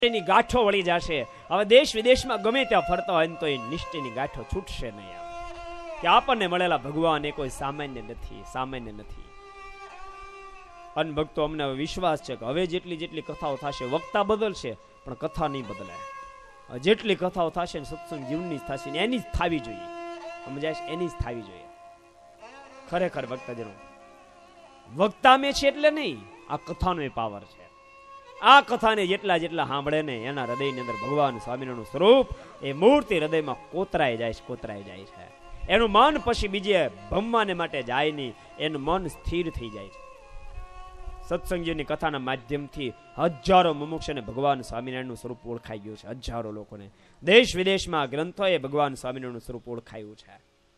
એની ગાંઠો વળી જશે. હવે દેશ વિદેશમાં ગમે ત્યાં ફરતા હોય તો એ નિષ્ઠની ગાંઠો છૂટશે નહીં. કે આપણને મળેલા ભગવાન એ કોઈ સામાન્ય નથી, સામાન્ય નથી. અને ભક્તો અમને વિશ્વાસ છે કે હવે જેટલી કથાઓ થશે, વક્તા બદલશે પણ કથા નહીં બદલાય. જેટલી કથાઓ થશે ને સત્સંગ જીવનની જ થશે ને એની જ થવી જોઈએ. સમજાય છે? એની જ થવી જોઈએ. ખરેખર ભક્તજનો, વક્તા મેં છે એટલે નહીં, આ કથાનો એ પાવર છે. આ કથાને જેટલા સાંભળે ને એના હૃદયની અંદર ભગવાન સ્વામિનારાયણનું સ્વરૂપ એ મૂર્તિ હૃદયમાં કોતરાઈ જાય છે, કોતરાઈ જાય છે. એનું મન પછી બીજે ભમવાને માટે જાય નહીં, એનું મન સ્થિર થઈ જાય છે. સત્સંગીઓની કથાના માધ્યમથી હજારો મુમુક્ષને ભગવાન સ્વામિનારાયણનું સ્વરૂપ ઓળખાઈ ગયું છે. હજારો લોકોને દેશ વિદેશમાં ગ્રંથોએ ભગવાન સ્વામિનારાયણનું સ્વરૂપ ઓળખાયું છે.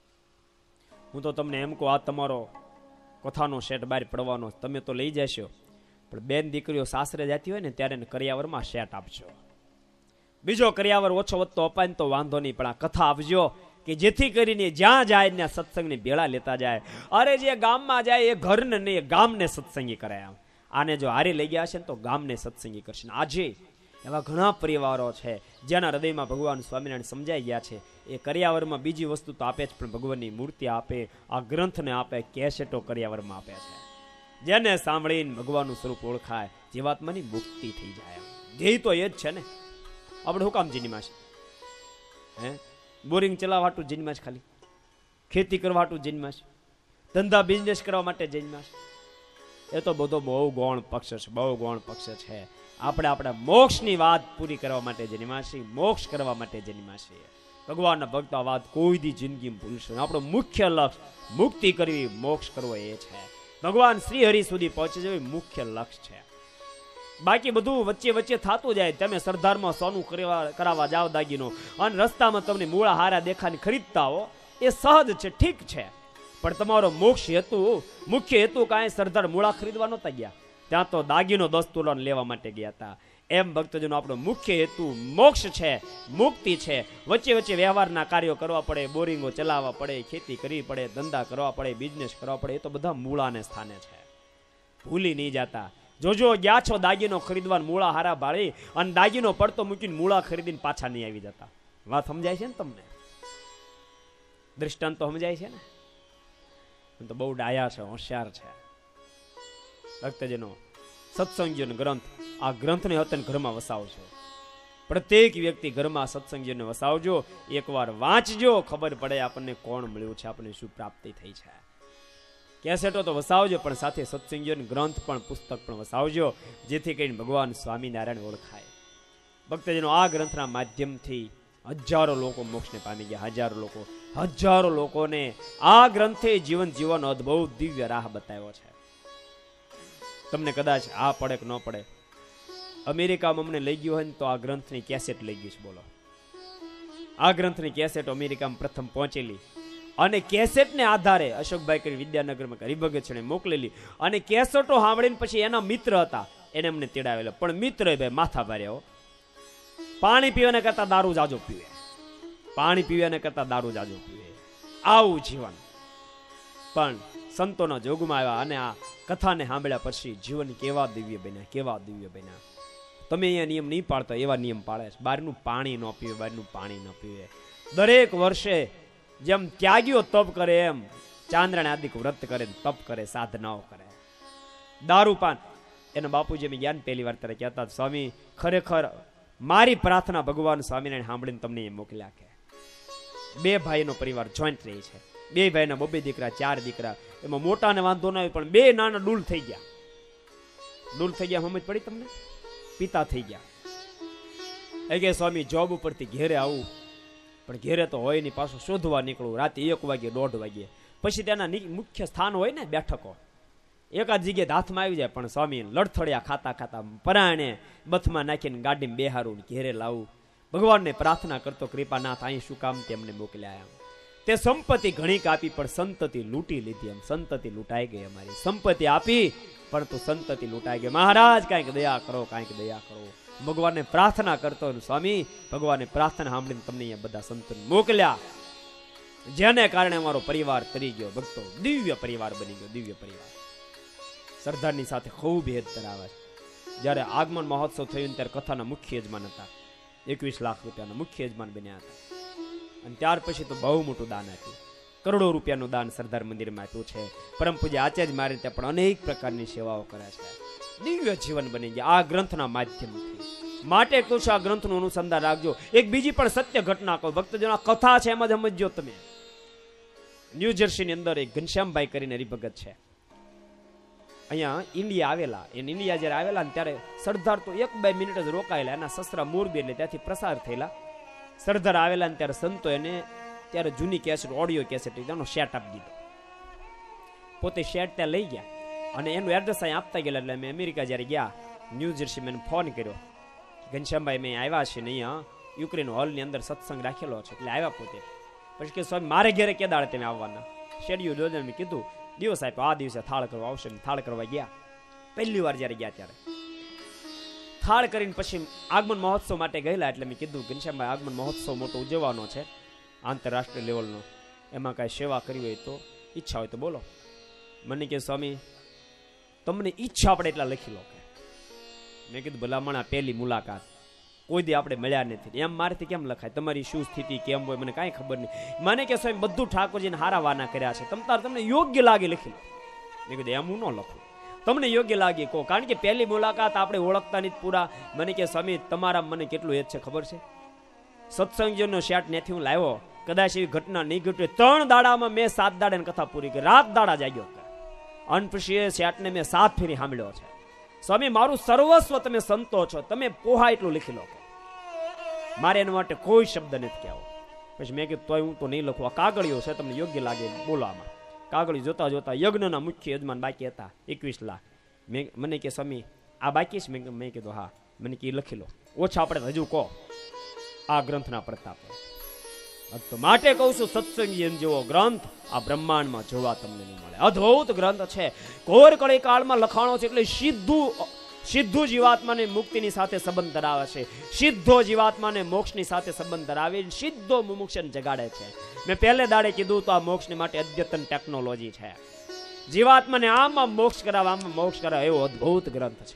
હું તો તમને એમ કહું, આ તમારો કથાનો સેટ બહાર પડવાનો, તમે તો લઈ જશો, પણ બેન દીકરીઓ સાસરે જતી હોય ને ત્યારે કરિયાવરમાં સેટ આપજો. બીજો કરિયાવર ઓછો વધતો અપાય ને તો વાંધો નહીં, પણ આ કથા આપજો કે જેથી કરીને જ્યાં જાય ત્યાં સત્સંગની ભેળા લેતા જાય. અરે જે ગામમાં જાય એ ઘરને નહીં, ગામને સત્સંગી કરે. આને જો હારી લઈ ગયા છે ને તો ગામને સત્સંગી કરશે. આજે એવા ઘણા પરિવારો છે જેના હૃદયમાં ભગવાન સ્વામિનારાયણ સમજાઈ ગયા છે. એ કરિયાવરમાં બીજી વસ્તુ તો આપે જ, પણ ભગવાનની મૂર્તિ આપે, આ ગ્રંથને આપે, કેસેટો કરિયાવરમાં આપે છે. જેને સાંભળીને ભગવાનનું સ્વરૂપ ઓળખાય, જીવાત્માની મુક્તિ થઈ જાય. ધ્યેય તો એ જ છે ને. આપણે હું કામ જીનીમાં છે? હે, બોરિંગ ચલાવવા હાટું જીનીમાં છે, ખાલી ખેતી કરવા હાટું જીનીમાં છે, ધંધા બિઝનેસ કરવા માટે જીનીમાં છે? એ તો બધો બહુ ગૌણ પક્ષ છે, બહુ ગૌણ પક્ષ છે. આપણે આપણા મોક્ષની વાત પૂરી કરવા માટે જીનીમાં છીએ, મોક્ષ કરવા માટે જીનીમાં છીએ. ભગવાનના ભક્ત આ વાત કોઈ દી જિંદગીમાં ભૂલશે. આપણો મુખ્ય લક્ષ્ય મુક્તિ કરવી, મોક્ષ કરવો એ છે. ભગવાન શ્રી હરિ સુધી પહોંચી જવું મુખ્ય લક્ષ્ય છે. બાકી બધું વચ્ચે વચ્ચે થતું જાય. તમે સરદારમાં સોનું કરાવવા જાઓ દાગીનો, અને રસ્તામાં તમને મૂળા હારા દેખાને ખરીદતા હો, એ સહજ છે, ઠીક છે. પણ તમારો મોક્ષ હેતુ, મુખ્ય હેતુ કાંઈ સરદાર મૂળા ખરીદવા નહોતા ગયા, ત્યાં તો દાગીનો 10 તોલાનો લેવા માટે ગયા હતા. એમ ભક્તજનો આપણો મુખ્ય હેતુ મોક્ષ છે, મુક્તિ છે. વચ્ચે વચ્ચે વ્યવહારના કાર્યો કરવા પડે, બોરિંગો ચલાવવા પડે, ખેતી કરવી પડે, ધંધા કરવા પડે, બિઝનેસ કરવા પડે, એ તો બધા મૂળાને સ્થાને છે. ભૂલી નહીં જતા. જોજો ગયા છો દાગીનો ખરીદવા, મૂળા હારા ભાળી અને દાગીનો પડતો મૂકીને મૂળા ખરીદીને પાછા નહીં આવી જતા. વાત સમજાય છે ને તમને? દ્રષ્ટાંત તો સમજાય છે ને? તો બહુ ડાયા છે, હોશિયાર છે ભક્તજનો. સત્સંગીઓનો ગ્રંથ, આ ગ્રંથને હતન ઘરમાં વસાવજો. પ્રત્યેક વ્યક્તિ ઘરમાં સત્સંગીઓને વસાવજો. એકવાર વાંચજો, ખબર પડે આપણને કોણ મળ્યું છે, આપણને શું પ્રાપ્તિ થઈ છે. કેસેટો તો વસાવજો, પણ સાથે સત્સંગીઓનો ગ્રંથ પણ, પુસ્તક પણ વસાવજો, જેથી કરીને ભગવાન સ્વામિનારાયણ ઓળખાય. ભક્તજનો, આ ગ્રંથના માધ્યમથી હજારો લોકો મોક્ષને પામી ગયા. હજારો લોકોને આ ગ્રંથે જીવન જીવવાનો અદ્ભુત દિવ્ય રાહ બતાવ્યો છે. તમને કદાચ આ પડે કે ન પડે, અમેરિકામાં અમને લઈ ગયો હોય ને તો આ ગ્રંથની કેસેટ લઈ ગયું છે. બોલો, આ ગ્રંથની કેસેટ અમેરિકામાં પ્રથમ પહોંચેલી, અને કેસેટને આધારે અશોકભાઈ કરી વિદ્યાનગરમાં હરિભગત છે મોકલેલી, અને કેસેટો સાંભળીને પછી એના મિત્ર હતા, એને અમને તેડાવેલા. પણ મિત્ર ભાઈ માથા ભાર્યા. પાણી પીવાને કરતા દારૂ જાજો પીવે, પાણી પીવાને કરતા દારૂ જાજો પીવે, આવું જીવન. પણ સંતોના જોગમાં આવ્યા અને આ કથાને સાંભળ્યા પછી જીવન કેવા દિવ્ય બન્યા, કેવા દિવ્ય બન્યા. તમે અહીંયા નિયમ નહીં પાડતા, એવા નિયમ પાડે છે. બહારનું પાણી ન પીવે, બહારનું પાણી ન પીવે. દરેક વર્ષે જેમ ત્યાગીઓ તપ કરે એમ ચાંદ્રાયણ આદિક વ્રત કરે, તપ કરે, સાધનાઓ કરે. દારૂ પાન, એના બાપુજી મેં જ્ઞાન પહેલી વાર ત્યારે કહેતા, સ્વામી ખરેખર મારી પ્રાર્થના ભગવાન સ્વામિનારાયણ સાંભળીને તમને એ મોકલ્યા. કે 2 ભાઈનો પરિવાર જોઈન્ટ રહે છે, 2 ભાઈના 2 દીકરા, 4 દીકરા. એમાં મોટાને વાંધો ન આવ્યો, પણ 2 નાના ડૂલ થઈ ગયા. ડૂલ થઈ ગયા, સમજ પડી તમને? પિતા થઈ ગયા. એ કે સ્વામી જોબ ઉપરથી ઘેરે આવું, પણ ઘેરે તો હોય નહીં, પાછું શોધવા નીકળું રાતે 1 વાગે 1:30 વાગે. પછી તેના મુખ્ય સ્થાન હોય ને, બેઠકો એકાદ જગ્યાએ હાથમાં આવી જાય, પણ સ્વામી લડથડિયા ખાતા ખાતા પરાણે બથમાં નાખીને ગાડીમાં બેહારું, ઘેરે લાવું. ભગવાનને પ્રાર્થના કરતો, કૃપાનાથ અહીં શું કામ તેમને મોકલ્યા? તે સંપત્તિ ઘણી આપી પણ સંતતિ લૂંટી લીધી. એમ સંતતિ લૂંટાઈ ગઈ. અમારી સંપત્તિ આપી પણ તો સંતતિ લૂંટાઈ ગઈ. મહારાજ કાંઈક દયા કરો, કાંઈક દયા કરો. ભગવાનને પ્રાર્થના કરતો, સ્વામી ભગવાનને પ્રાર્થના સાંભળીને તમને અહીંયા બધા સંતોને મોકલ્યા, જેને કારણે અમારો પરિવાર તરી ગયો. ભક્તો, દિવ્ય પરિવાર બની ગયો, દિવ્ય પરિવાર. સરદારની સાથે ખૂબ ભેદ ધરાવે છે. જ્યારે આગમન મહોત્સવ થયું ત્યારે કથાના મુખ્ય યજમાન હતા. 21 લાખ રૂપિયાના મુખ્ય યજમાન બન્યા હતા. અને ત્યાર પછી તો બહુ મોટું દાન આપ્યું. કરોડો રૂપિયાનું દાન સરદાર મંદિરમાં આપ્યું છે. પરમ પૂજ્ય આચાર્ય મારી ત્યાં પણ અનેક પ્રકારની સેવાઓ કરે છે. દિવ્ય જીવન બની ગયા આ ગ્રંથના માધ્યમથી. માટે કહું છું, આ ગ્રંથનું અનુસંધાન રાખજો. એક બીજી પણ સત્ય ઘટના કહો, ભક્તજનો કથા છે એમાં જ સમજજો તમે. ન્યૂ જર્સીની અંદર એક ઘનશ્યામભાઈ કરીને હરિભગત છે. અહીંયા ઇન્ડિયા આવેલા, ઇન્ડિયા જયારે આવેલા ને ત્યારે સરદાર તો 1-2 મિનિટ જ રોકાયેલા. એના સસરા મોરબી એટલે ત્યાંથી પ્રસાર થયેલા. સરદાર આવેલા ને ત્યારે સંતો એને ત્યારે જૂની કેસેટ, ઓડિયો કેસેટ એનો સેટ આપી દીધો. પોતે સેટ ત્યાં લઈ ગયા અને એનું એડ્રેસ અહીં આપતા ગયેલા. એટલે મેં અમેરિકા જયારે ગયા, ન્યૂ જર્સી મેં ફોન કર્યો, ઘનશ્યામભાઈ મેં આવ્યા છે ને અહીંયા યુક્રેન હોલની અંદર સત્સંગ રાખેલો છે. એટલે આવ્યા પોતે. પછી કે સ્વામી મારે ઘેરે કે દાડે તમે આવવાના શેડ્યુલ જોઈને મેં કીધું દિવસ આપ્યો, આ દિવસે થાળ કરવા આવશે. થાળ કરવા ગયા. પહેલી વાર જયારે ગયા ત્યારે થાળ કરીને પછી આગમન મહોત્સવ માટે ગયેલા. એટલે મેં કીધું ઘનશ્યામભાઈ આગમન મહોત્સવ મોટો ઉજવવાનો છે આંતરરાષ્ટ્રીય લેવલનો, એમાં કાંઈ સેવા કરવી હોય તો ઈચ્છા હોય તો બોલો. મને કે સ્વામી તમને ઈચ્છા આપણે એટલા લખી લો. મેં કીધું ભલામણ પહેલી મુલાકાત, કોઈ દી આપણે મળ્યા નથી, એમ મારેથી કેમ લખાય? તમારી શું સ્થિતિ કેમ હોય મને કાંઈ ખબર નહીં. મને કે સ્વામી બધું ઠાકોરજીને હારા વાના કર્યા છે, તમને યોગ્ય લાગે લખી લો. મેં કીધું એમ હું ન લખું, તમને યોગ્ય લાગે કહો. કારણ કે પહેલી મુલાકાત આપણે ઓળખતા નથી પૂરા. મને કે સ્વામી તમારા મને કેટલું હેત છે ખબર છે? સત્સંગીઓનો શેટ ત્યાંથી હું લાવ્યો, કદાચ એવી ઘટના નહીં ઘટે. 3 દાડામાં મેં 7 દાડાની કથા પૂરી કરી, રાત દાડા જાગ્યો. અને પછી એ શેટને મેં 7 ફેરી સાંભળ્યો છે. સ્વામી મારું સર્વસ્વ તમે સંતો છો, તમે પોહા એટલું લખી લો. મારે એના માટે કોઈ શબ્દ નથી કહેવો. પછી મેં કીધું તોય હું તો નહીં લખું, આ કાગળિયો છે તમને યોગ્ય લાગે બોલવામાં. કાગળિયો જોતા જોતા યજ્ઞના મુખ્ય યજમાન બાકી હતા 21 લાખ. મને કે સ્વામી આ બાકી છે? મેં કીધું હા. મને કે લખી લો, ઓછા આપણે હજુ કહો. આ ગ્રંથના પ્રતાપ તો માટે કહું છું, સત્સંગી જેવો ગ્રંથ આ બ્રહ્માંડમાં જોવા તમને નહીં મળે. અદ્ભુત ગ્રંથ છે, ઘોર કળી કાળમાં લખાણો છે. એટલે સીધું જીવાત્માને મુક્તિની સાથે સંબંધ ધરાવે છે, સીધો જીવાત્માને મોક્ષની સાથે સંબંધ ધરાવે, સીધો મુમુક્ષને જગાડે છે. મેં પહેલે દાડે કીધું તો આ મોક્ષની માટે અદ્યતન ટેકનોલોજી છે. જીવાત્માને આમાં મોક્ષ કરાવે, આમાં મોક્ષ કરાવે એવો અદ્ભુત ગ્રંથ છે.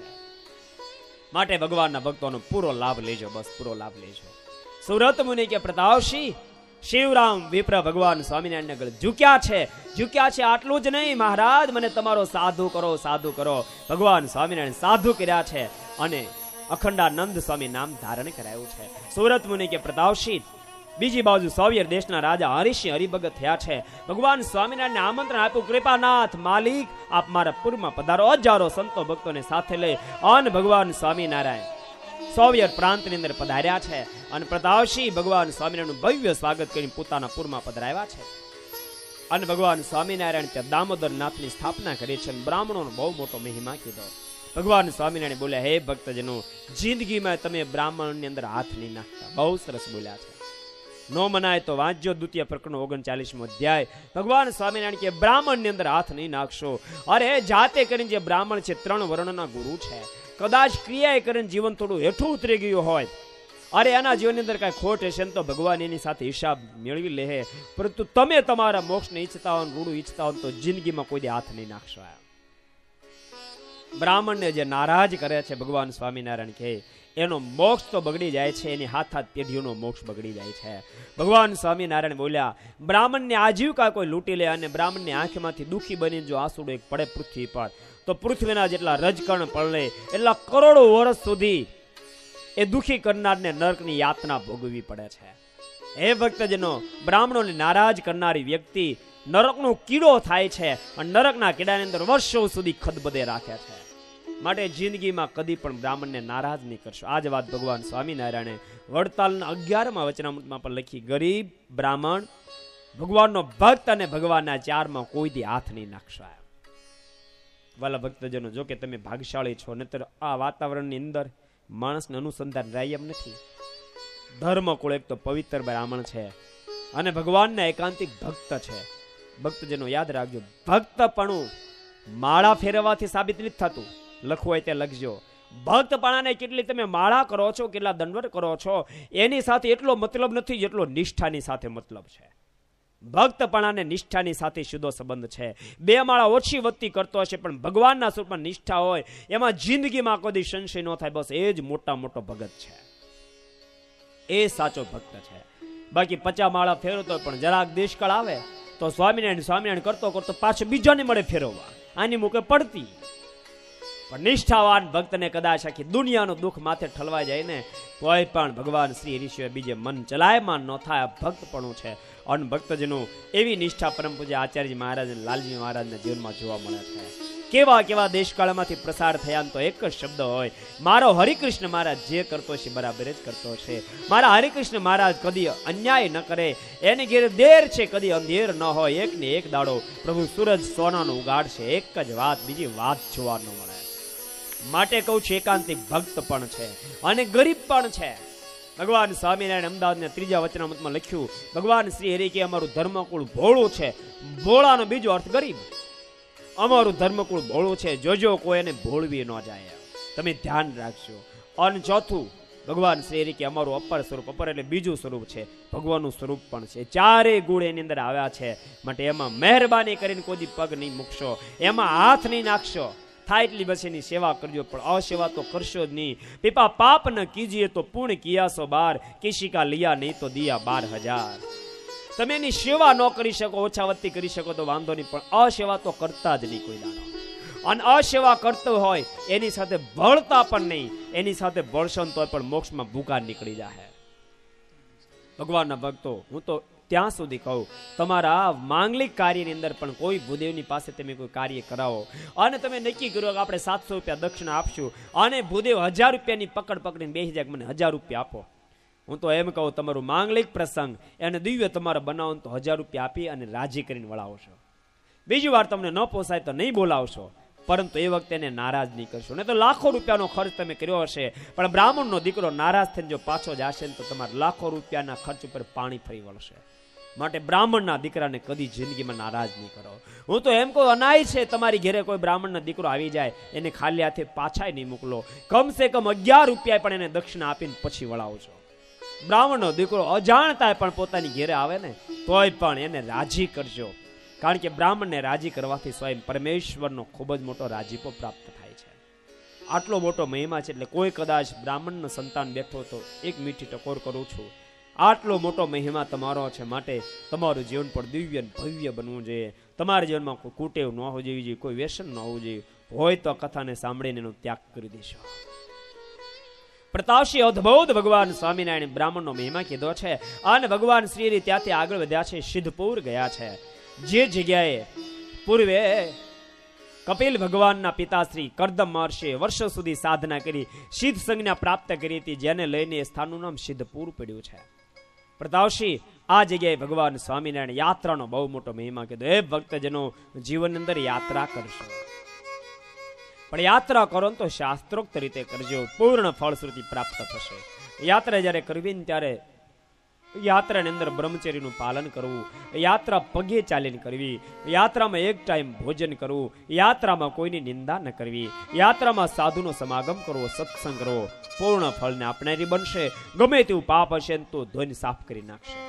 માટે ભગવાનના ભક્તોનો પૂરો લાભ લેજો, બસ પૂરો લાભ લેજો. સુરત મુનિ કે પ્રતાપસિંહ શિવરામ વિપ્ર ભગવાન સ્વામિનારાયણ ગળે ઝૂક્યા છે. આટલું જ નહીં મહારાજ, મને તમારો સાધુ કરો, સાધુ કરો. ભગવાન સ્વામિનારાયણ સાધુ કર્યા છે અને અખંડાનંદ સ્વામી નામ ધારણ કરાયું છે. સુરત મુનિ કે પ્રતાપસિંહ બીજી બાજુ સોવિયત દેશના રાજા હરિસિંહ હરિભગત થયા છે. ભગવાન સ્વામિનારાયણને આમંત્રણ આપ્યું, કૃપાનાથ માલિક આપ મારા પૂરમાં પધારો. હજારો સંતો ભક્તોને સાથે લઈ અને ભગવાન સ્વામિનારાયણ સોવિયત પ્રાંતની અંદર પધાર્યા છે. અને પ્રતાપસિંહ ભગવાન સ્વામિનારાયણનું ભવ્ય સ્વાગત કરીને પોતાના પૂરમાં પધરાવ્યા છે. અને ભગવાન સ્વામિનારાયણ ત્યાં દામોદર નાથની સ્થાપના કરી છે. બ્રાહ્મણોનો બહુ મોટો મહિમા કીધો. ભગવાન સ્વામિનારાયણ બોલ્યા, હે ભક્તજનો, જિંદગીમાં તમે બ્રાહ્મણની અંદર હાથ નહીં નાખતા. બહુ સરસ બોલ્યા છે. નો મનાય તો વાંચજો દ્વિતીય પ્રકરણ 39મો અધ્યાય. ભગવાન સ્વામિનારાયણ કે બ્રાહ્મણની અંદર હાથ નહીં નાખશો. અરે જાતે કરીને જે બ્રાહ્મણ છે 3 વર્ણના ગુરુ છે. કદાચ ક્રિયાએ કરીને જીવન થોડું હેઠું ઉતરી ગયું હોય, અરે એના જીવનની અંદર કઈ ખોટ હશે તો ભગવાન એની સાથે હિસાબ મેળવી લે. પરંતુ તમે તમારા મોક્ષને ઈચ્છતા હો, રૂડું ઈચ્છતા હો તો જિંદગીમાં કોઈ હાથ નહીં નાખશો. બ્રાહ્મણને જે નારાજ કરે છે ભગવાન સ્વામિનારાયણ કહે એનો મોક્ષ તો બગડી જાય છે, એની હાથ પેઢીઓનો મોક્ષ બગડી જાય છે. ભગવાન સ્વામિનારાયણ બોલ્યા, બ્રાહ્મણની આજીવિકા કોઈ લૂંટી લે અને બ્રાહ્મણની આંખમાંથી દુઃખી બનીને જો આંસુડો એક પડે પૃથ્વી પર, તો પૃથ્વીના જેટલા રજકણ પડે એટલા કરોડો વર્ષ સુધી એ દુઃખી કરનારને નરકની યાતના ભોગવવી પડે છે. હે ભક્તજનો, બ્રાહ્મણોને નારાજ કરનારી વ્યક્તિ નરકનો કીડો થાય છે અને નરકના કીડાની અંદર વર્ષો સુધી ખદબદે રાખે છે. માટે જિંદગીમાં કદી પણ બ્રાહ્મણને નારાજ નહીં કરશો. આ જ વાત ભગવાન સ્વામિનારાયણે વડતાલના 11મા વચનામૃતમાં પણ લખી. ગરીબ બ્રાહ્મણ ભગવાનનો ભક્ત અને ભગવાનના ચારમાં કોઈ દી હાથ નહીં નાખશો. વાલા ભક્તજનો, જો કે તમે ભાગશાળી છો, નહીતર આ વાતાવરણની અંદર માણસને અનુસંધાન રાય એમ નથી. ધર્મકુળ એક તો પવિત્ર બ્રાહ્મણ છે અને ભગવાનના એકાંતિક ભક્ત છે. ભક્તજનો યાદ રાખજો, ભક્તપણું માળા ફેરવવાથી સાબિત નથી થતું. લખવું હોય તે લખજો. ભક્તપણાને કેટલી તમે માળા કરો છો, કેટલા દંડવત કરો છો, એની સાથે એટલો મતલબ નથી જેટલો નિષ્ઠાની સાથે મતલબ છે. ભક્તપણા અને નિષ્ઠાની સાથે સીધો સંબંધ છે. 2 માળા ઓછી વધતી કરતો હશે પણ ભગવાનના સ્વરૂપમાં નિષ્ઠા હોય એમાં જિંદગીમાં કોઈ સંશય ન થાય. બસ એ જ મોટો ભગત છે, એ સાચો ભક્ત છે. બાકી 50 માળા ફેરવતો પણ જરાક દેશકાળ આવે તો સ્વામિનારાયણ કરતો પાછો બીજાને મળે ફેરવવા, આની મુકે પડતી. પણ નિષ્ઠાવાન ભક્તને કદાચ આખી દુનિયાનું દુઃખ માથે ઠલવાઈ જાય ને તોય પણ ભગવાન શ્રી હરિ સિવાય બીજે મન ચલાયમાન ન થાય. ભક્તપણું છે. અને ભક્તજનો એવી નિષ્ઠા પરમ પૂજ્ય આચાર્યજી મહારાજ અને લાલજી મહારાજના જીવનમાં જોવા મળે છે. કેવા દેશકાળમાંથી પ્રસાર થયા તો એક જ શબ્દ હોય, મારો હરિકૃષ્ણ મહારાજ જે કરતો છે બરાબર જ કરતો છે. મારા હરિકૃષ્ણ મહારાજ કદી અન્યાય ન કરે, એની ઘેર દેર છે કદી અંધેર ન હોય. એક ને એક દાડો પ્રભુ સૂરજ સોનાનો ઉગાડશે. એક જ વાત, બીજી વાત જોવા ન મળે. માટે કહું છું એકાંતિક ભક્ત પણ છે અને ગરીબ પણ છે. ભગવાન સ્વામિનારાયણ અમદાવાદના 3જા વચનામૃતમાં લખ્યું, ભગવાન શ્રી હરિ કે અમારું ધર્મકુળ ભોળું છે. ભોળાનો બીજો અર્થ ગરીબ. અમારું ધર્મકુળ ભોળું છે, જોજો કોઈ એને ભોળવી ન જાય, તમે ધ્યાન રાખજો. અને ચોથું, ભગવાન શ્રી હરિ કે અમારું અપર સ્વરૂપ, અપર એટલે બીજું સ્વરૂપ છે, ભગવાનનું સ્વરૂપ પણ છે. 4 ગુણ એની અંદર આવ્યા છે. માટે એમાં મહેરબાની કરીને કોઈ પગ નહીં મૂકશો, એમાં હાથ નહીં નાખશો. થાય એટલી બસ એની સેવા કરજો, પણ અસેવા તો કરશો જ નહીં. પીપા પાપ ન કીજીએ તો પુણ્ય કિયાસો 12, કિશિકા લિયા નહીં તો દિયા 12,000. તમે એની સેવા ન કરી શકો, ઓછાવતી કરી શકો તો વાંધો નહીં, પણ અસેવા તો કરતા જ નહીં કોઈ દાડો. અને અસેવા કરતો હોય એની સાથે ભળતા પણ નહીં, એની સાથે ભળશો તો પણ મોક્ષમાં ભૂકા નીકળી જાય. ભગવાનના ભક્તો, હું તો ત્યાં સુધી કહું, તમારા માંગલિક કાર્યની અંદર પણ કોઈ ભૂદેવની પાસે તમે કોઈ કાર્ય કરાવો અને તમે નક્કી કર્યો કે આપણે 700 રૂપિયા દક્ષિણા આપશું અને ભૂદેવ 1000 રૂપિયાની પકડ પકડીને બેસી જાય, મને 1000 રૂપિયા આપો. હું તો એમ કહું, તમારું માંગલિક પ્રસંગ એને દિવ્ય તમારે બનાવો તો 1000 રૂપિયા આપી અને રાજી કરીને વળાવશો. બીજી વાર તમને ન પોસાય તો નહીં બોલાવશો, પરંતુ એ વખતે એને નારાજ નહીં કરશો. નહીં તો લાખો રૂપિયાનો ખર્ચ તમે કર્યો હશે, પણ બ્રાહ્મણનો દીકરો નારાજ થઈને જો પાછો જશે ને તો તમારા લાખો રૂપિયાના ખર્ચ ઉપર પાણી ફરી વળશે. માટે બ્રાહ્મણના દીકરાને કદી જિંદગીમાં નારાજ નહીં કરો. હું તો એમ કહું, અનાય છે તમારી ઘરે કોઈ બ્રાહ્મણનો દીકરો આવી જાય, એને ખાલી હાથે પાછા નહીં મોકલો. કમસે કમ 11 રૂપિયા પણ એને દક્ષિણા આપીને પછી વળાવજો. બ્રાહ્મણનો દીકરો અજાણતા પણ પોતાની ઘેરે આવે ને તોય પણ એને રાજી કરજો, કારણ કે બ્રાહ્મણને રાજી કરવાથી સ્વયં પરમેશ્વરનો ખૂબ જ મોટો રાજીપો પ્રાપ્ત થાય છે. આટલો મોટો મહિમા છે. એટલે કોઈ કદાચ બ્રાહ્મણનો સંતાન બેઠો તો એક મીઠી ટકોર કરું છું. આટલો મોટો મહિમા તમારો છે, માટે તમારું જીવન પણ દિવ્ય ભવ્ય બનવું જોઈએ. તમારા જીવનમાં કોઈ કુટેવ ન હોવું જોઈએ, કોઈ વ્યસન ન હોવું જોઈએ. હોય તો કથાને સાંભળીને એનો ત્યાગ કરી દેશો. પ્રતાપસિંહ અદ્ભુત ભગવાન સ્વામિનારાયણ બ્રાહ્મણનો મહિમા કીધો છે અને ભગવાન શ્રી ત્યાંથી આગળ વધ્યા છે, સિદ્ધપુર ગયા છે. જે જગ્યાએ પૂર્વે કપિલ ભગવાનના પિતાશ્રી કરદમ મહર્ષિએ વર્ષો સુધી સાધના કરી, સિદ્ધ સંજ્ઞા પ્રાપ્ત કરી હતી, જેને લઈને એ સ્થાનનું નામ સિદ્ધપુર પડ્યું છે. પ્રતાપસિંહ આ જગ્યાએ ભગવાન સ્વામિનારાયણ યાત્રાનો બહુ મોટો મહિમા કીધો. એ ભક્તજનો જીવન અંદર યાત્રા કરશો, પણ યાત્રા કરો તો શાસ્ત્રોક્ત રીતે કરજો, પૂર્ણ ફળશ્રુતિ પ્રાપ્ત થશે. યાત્રા જયારે કરવી ને ત્યારે યાત્રાની અંદર બ્રહ્મચર્યનું પાલન કરવું, યાત્રા પગે ચાલીને કરવી, યાત્રામાં એક ટાઈમ ભોજન કરવું, યાત્રામાં કોઈની નિંદા ન કરવી, યાત્રામાં સાધુનો સમાગમ કરવો, સત્સંગ કરવો, પૂર્ણ ફળને આપનારી બનશે. ગમે તેવું પાપ હશે તો ધોઈને સાફ કરી નાખશે.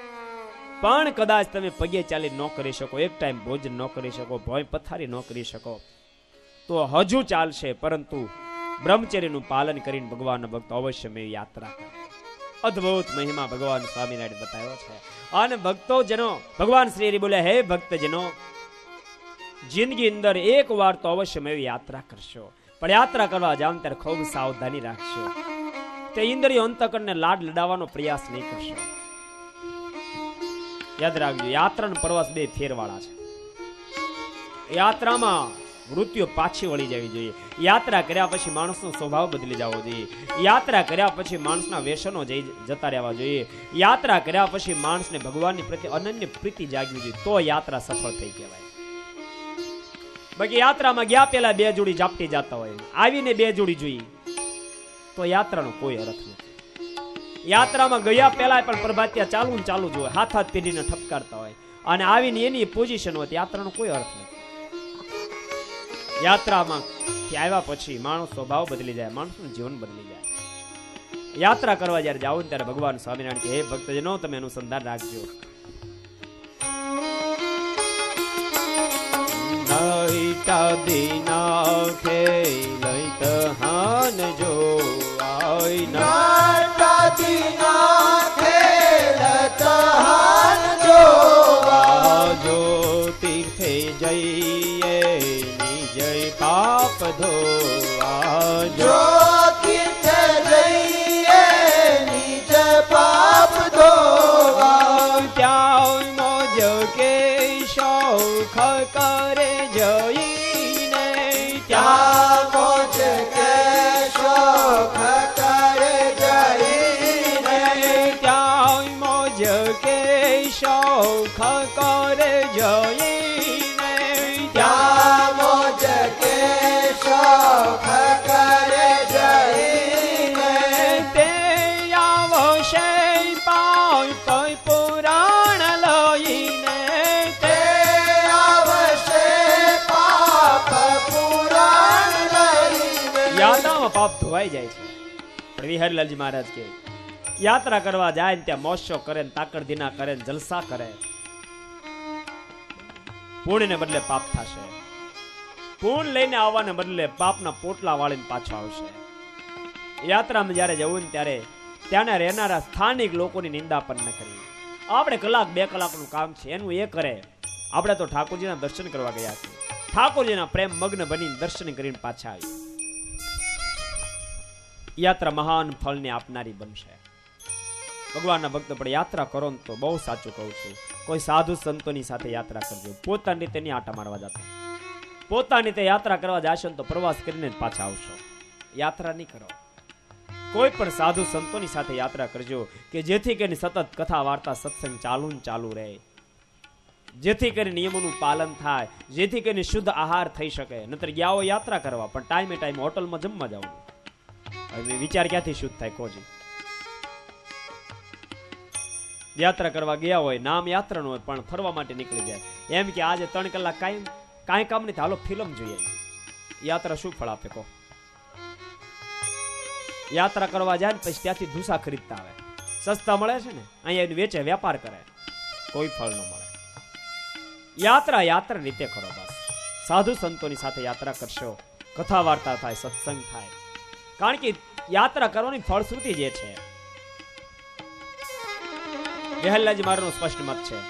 પણ કદાચ તમે પગે ચાલી ન કરી શકો, એક ટાઈમ ભોજન ન કરી શકો, ભોય પથારી ન કરી શકો તો હજુ ચાલશે, પરંતુ બ્રહ્મચર્યનું પાલન કરીને ભગવાનના ભક્તો અવશ્ય મેં યાત્રા કરે. અદ્ભુત મહિમા ભગવાન સ્વામિનારાયણ બતાવ્યો છે. અને ભક્તો જનો, ભગવાન શ્રી હરિ બોલે, હે ભક્તજનો, જિંદગી અંદર એક વાર તો અવશ્ય મેં યાત્રા કરશો, પણ યાત્રા કરવા જાવ ત્યારે ખૂબ સાવધાની રાખશો. તે ઇન્દ્રિયો અંતકરણને લાડ લડાવવાનો પ્રયાસ નહીં કરશો. યાદ રાખજો, યાત્રા અને પ્રવાસ બે ફેરવાળા છે. યાત્રામાં વૃત્તિઓ પાછી વળી જવી જોઈએ. યાત્રા કર્યા પછી માણસનો સ્વભાવ બદલી જવો જોઈએ. યાત્રા કર્યા પછી માણસના વ્યસનો જતા રહેવા જોઈએ. યાત્રા કર્યા પછી માણસને ભગવાનની પ્રત્યે અનન્ય પ્રીતિ જાગવી જોઈએ, તો યાત્રા સફળ થઈ કહેવાય. બાકી યાત્રામાં ગયા પેલા 2 જોડી ઝાપટી જતા હોય, આવીને 2 જોડી જોઈએ તો યાત્રાનો કોઈ અર્થ નથી. યાત્રામાં ગયા પેલા પણ પ્રભાતિયા ચાલુ જ હોય, હાથ પેઢીને ઠપકારતા હોય, અને આવીને એની પોઝિશન હોય, યાત્રાનો કોઈ અર્થ નથી. યાત્રામાં આવ્યા પછી માણસ સ્વભાવ બદલી જાય, માણસનું જીવન બદલી જાય. યાત્રા કરવા જયારે જાઓ ત્યારે ભગવાન સ્વામિનારાયણ કે, હે ભક્તજનો, તમે અનુસંધાન રાખજો. નાઈટા દીના ખેલત હાન જો આય નાઈટા દીના ખેલત હાન જો જો તીર્થે જઈએ નિજય પાપ ધોવા જો તીર્થે જઈએ નિજ પાપ ધોવા ત્યાં મોજ કે શોખ કરે જઈને ત્યાં મોજ કે શોખ કરે જઈને ત્યાં મોજ કે શોખ કરે જઈને ત્યાં મોજ કે શોખ કરે જઈને તે આવશે પાપ પુરાણ લઈને તે આવશે પાપ પુરાણ લઈને યાત્રામાં પાપ ધોવાઈ જાય છે. પણ વિહરીલાલજી મહારાજ કે યાત્રા કરવા જાય ને ત્યાં મોજ શોખ કરે ને તાકડધીના કરે ને જલસા કરે, પુણ્યને બદલે પાપ થશે. પુણ્ય લઈને આવવાને બદલે પાપના પોટલા વાળીને પાછો આવશે. યાત્રામાં જ્યારે જવું ને ત્યારે ત્યાંના રહેનારા સ્થાનિક લોકોની નિંદા પણ ન કરવી. આપણે કલાક 2 કલાકનું કામ છે એનું એ કરે. આપણે તો ઠાકોરજીના દર્શન કરવા ગયા છીએ. ઠાકોરજીના પ્રેમ મગ્ન બનીને દર્શન કરીને પાછા આવી. યાત્રા મહાન ફળને આપનારી બનશે. ભગવાનના ભક્તો પણ યાત્રા કરો ને તો બહુ સાચું કહું છું, કોઈ સાધુ સંતોની સાથે યાત્રા કરજો. પોતાની રીતે નહીં આટા મારવા જતા. પોતાની રીતે યાત્રા કરવા જશો ને તો પ્રવાસ કરીને જ પાછા આવશો. યાત્રા નહીં કરો. કોઈ પણ સાધુ સંતોની સાથે યાત્રા કરજો કે જેથી કરીને સતત કથા વાર્તા સત્સંગ ચાલુ રહે, જેથી કરીને નિયમોનું પાલન થાય, જેથી કરીને શુદ્ધ આહાર થઈ શકે. નતર ગયા હો યાત્રા કરવા પણ ટાઈમે હોટલમાં જમવા જવાનું. હવે વિચાર ક્યાંથી શુદ્ધ થાય કોજી? યાત્રા કરવા ગયા હોય, નામ યાત્રા નું હોય પણ ફરવા માટે નીકળી જાય. એમ કે આજે 3 કલાક કાંઈ કામ નથી, હાલો ફિલ્મ જોઈએ. યાત્રા શું ફળ આપે કહો? યાત્રા કરવા જાય ને પછી ત્યાંથી ધૂસા ખરીદતા આવે, સસ્તા મળે છે ને, અહીંયા વેચે, વેપાર કરે, કોઈ ફળ ન મળે. યાત્રા રીતે કરો બસ. સાધુ સંતોની સાથે યાત્રા કરશો, કથા વાર્તા થાય, સત્સંગ થાય. કારણ કે યાત્રા કરવાની ફળશ્રુતિ જે છે, વિહરીલાલજી મહારાજનો સ્પષ્ટ મત છે.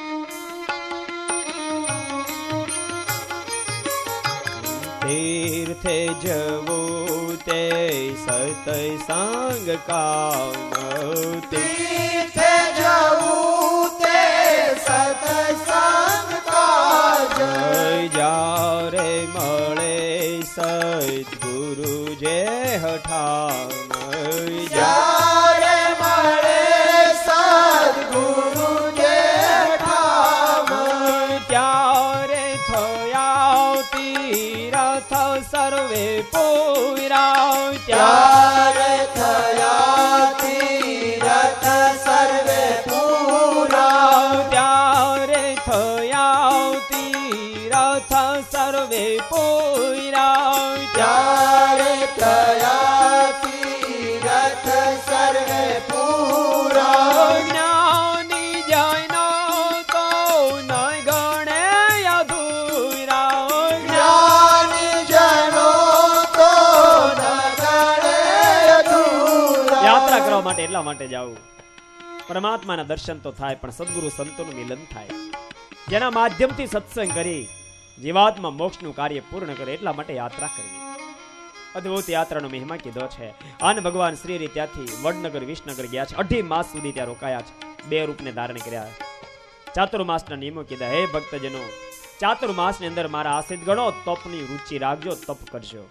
તીર્થે જવું તે સત્સંગ કામ, તીર્થે જવું તે સત્સંગ કામ. જ્યારે મળે સદગુરુ જે હઠામ, જ્યારે મળે સદગુરુ જે હઠામ, ત્યારે થયા તીરથ સર્વે પૂરા, ત્યારે થયા તીરથ સર્વે પૂરા, ત્યારે થયા તીરથ સર્વે પૂરા, ત્યારે થયા તીરથ સર્વે પૂરા. જ્ઞાની જૈનો તો ન ગણે અધૂરા, જ્ઞાની જૈનો તો ન ગણે અધૂરા. યાત્રા કરવા માટે એટલા માટે જાવું, પરમાત્માના દર્શન તો થાય પણ સદગુરુ સંતોનું મિલન થાય, જેના માધ્યમથી સત્સંગ કરી જીવાત્મા મોક્ષનું કાર્ય પૂર્ણ કરે. એટલા માટે યાત્રા કરવી. અદ્ભુત યાત્રાનો મહિમા કીધો છે. અને ભગવાન શ્રી ત્યાંથી વડનગર વિસનગર ગયા છે. 2.5 માસ સુધી ત્યાં રોકાયા છે. 2 રૂપને ધારણ કર્યા. ચાતુર્માસના નિયમો કીધા. હે ભક્તજનો, ચાતુર્માસની અંદર મારા આશ્રિત ગણો, તપની રુચિ રાખજો, તપ કરજો.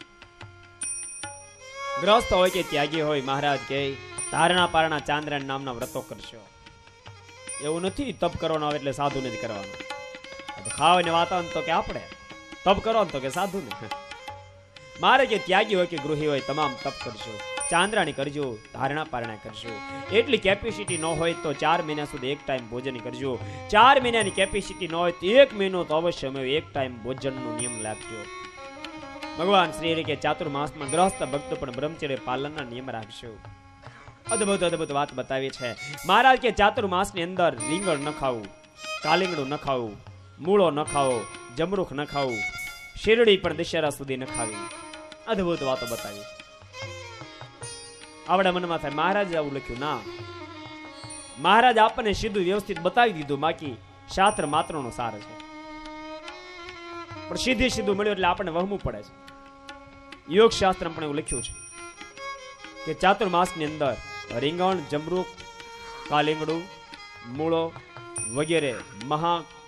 ગ્રસ્ત હોય કે ત્યાગી હોય, મહારાજ કહે ધારણા પારણા ચાંદ્રાયણ નામના વ્રતો કરશો. એવું નથી તપ કરવાનો આવે એટલે સાધુ નથી કરવાનું. ખાવાને વાતાવરણ તો કે આપણે તપ કરવાનું તો કે સાધુ ને. મારે કે ત્યાગી હોય કે ગૃહી હોય, તમામ તપ કરશો, ચાંદ્રાણી કરજો, ધારણા પારણા કરશો. એટલી કેપેસિટી ન હોય તો 4 મહિના સુધી એક ટાઈમ ભોજન કરજો. 4 મહિનાની કેપેસિટી ન હોય તો 1 મહિનો તો અવશ્ય એક ટાઈમ ભોજનનો નિયમ રાખજો. ભગવાન શ્રી કે ચાતુર્માસમાં ગ્રહસ્થ ભક્તો પણ બ્રહ્મચર્ય પાલનના નિયમ રાખશો. અદ્ભુત વાત બતાવી છે મહારાજ કે ચાતુર્માસની અંદર રીંગણ ન ખાવું, કાલિંગડું ન ખાવું, મૂળો ન ખાવો, જમરૂખ ન ખાવું, શેરડી પણ દશેરા સુધી ન ખાવી. અદભુત વાતો બતાવી. આવડા મનમાં થાય મહારાજ આવું લખ્યું ના, મહારાજ આપણને સીધું વ્યવસ્થિત બતાવી દીધું, બાકી શાસ્ત્ર માત્રનો સાર છે. પણ સીધું મળ્યું એટલે આપણને વહમવું પડે છે. યોગ શાસ્ત્ર પણ એવું લખ્યું છે કે ચાતુર્માસની અંદર રીંગણ, જમરૂખ, કાલિંગડું, મૂળો વગેરે મહા